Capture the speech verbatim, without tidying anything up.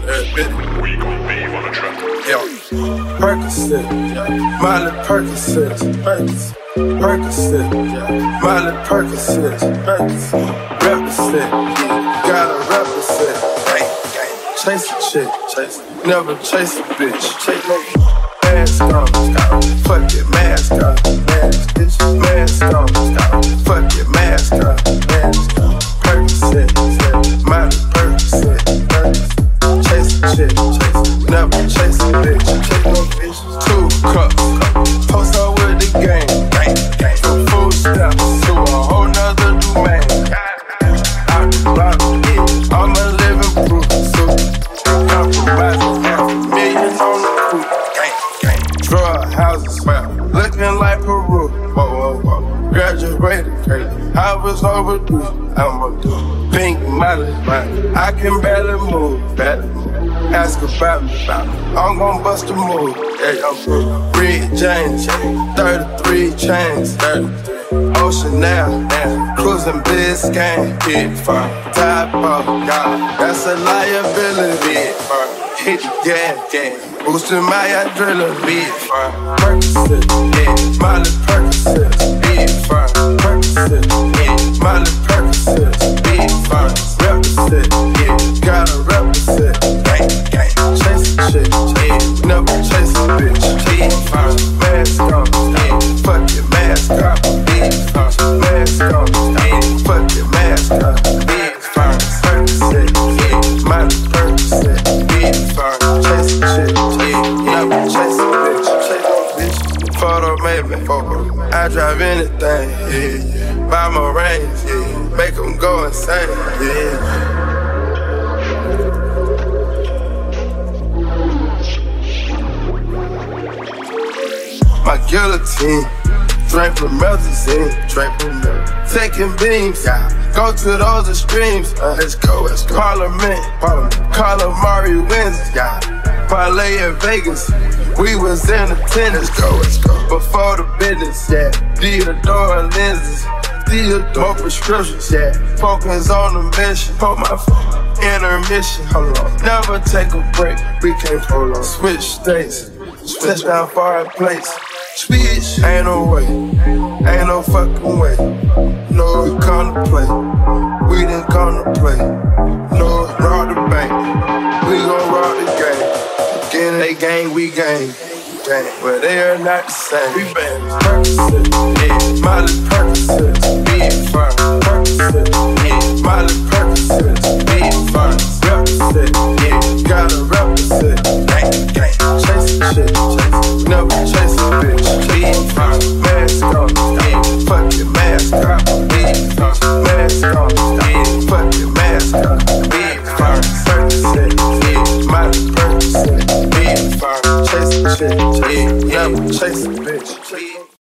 We gon' leave on a trip. Yeah. Percocet, Miley Percocet, Percocet, Percocet, Miley Percocet, Percocet, represent, gotta represent. Chase a chick, chase, never chase a bitch. Chase no mask on, fuck your mask on, mask, bitch, mask on, fuck your mask on, mask on. Percocet, Miley Percocet, Percocet. Chase a chick, chase, never chase a bitch. Chase no bitch. Two cups, post up with the game. From food stamps to a whole nother domain. Out the block, yeah, I'm a living proof. So compromising half a million on the coupe. Drug houses, looking like Peru. Whoa, whoa, whoa. Graduated, crazy. I was overdue. I'm a pink Miley, I can barely move, barely move. Ask about me, about me. I'm gon' bust a move. Yeah, I'm through. Red James, thirty-three chains, thirty-three. Ocean now, now. Cruising Biscayne, big firm. Top off, God, that's a liability. Big firm. Hit the gas, gas. Boosting my adrenaline, big firm. Percocet, yeah, Miley Percocet, big firm. Percocet, yeah, Miley Percocet, big firm. Represent, yeah, gotta represent. Gang, gang, chase a chick, yeah, never chase a bitch. Big firm, mask on, yeah, fuck your mask off. Big firm, mask on, yeah, fuck your mask off. Big firm, Percocet, yeah, Miley Percocet, big firm. Chase a chick, yeah, never chase a bitch. Chase a bitch. Photo maybe, photo. I drive anything, yeah, yeah. Buy my range, yeah. Make them go insane, yeah. My guillotine, drink from Melazine, drink from Melazine. Taking beams, yeah. Go to those extremes, uh, let's go, let's go. Parliament, Parliament. Calamari wins, yeah. Parlay in Vegas, we was in attendance, let's go, let's go. Before the business, yeah. Theodore lenses. More prescriptions, yeah. Focus on the mission. Put my phone. Intermission. Hold on. Never take a break. We can't prolong. Switch states. Switch down far place. Switch. Ain't no way. Ain't no fucking way. No, we come to play. We didn't come to play. No, rob the bank. We gon' rob the game. Again, they gang, we gang. But they are not the same. We been Percocet, yeah, Miley Percocet, big firm. Percocet, yeah, Miley Percocet, big firm. Represent, yeah, gotta represent. Gang, gang, chase a chick, chase, never chase a bitch. Big firm, mask on, yeah, fuck your mask off. Big firm, mask on, yeah, fuck your mask off. Big firm, Percocet, yeah, Miley Percocet, big firm. Chase a chick, yeah, never chase a bitch.